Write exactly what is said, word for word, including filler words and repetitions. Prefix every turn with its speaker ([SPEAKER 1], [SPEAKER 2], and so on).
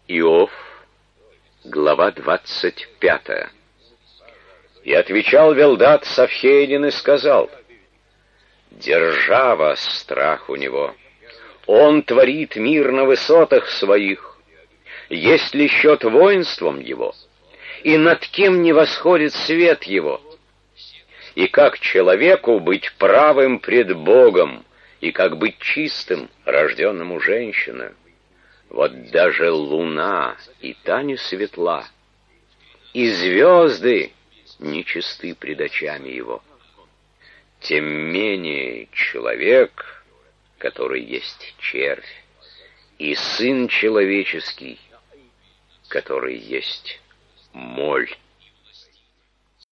[SPEAKER 1] Иов, глава двадцать пятая. И отвечал Велдат Савхейнин и сказал: «Держава страх у него, он творит мир на высотах своих. Есть ли счет воинством его, и над кем не восходит свет его? И как человеку быть правым пред Богом, и как быть чистым, рожденному женщиной? Вот даже луна и та не светла, и звезды нечисты пред очами его. Тем менее человек, который есть червь, и сын человеческий, который есть моль».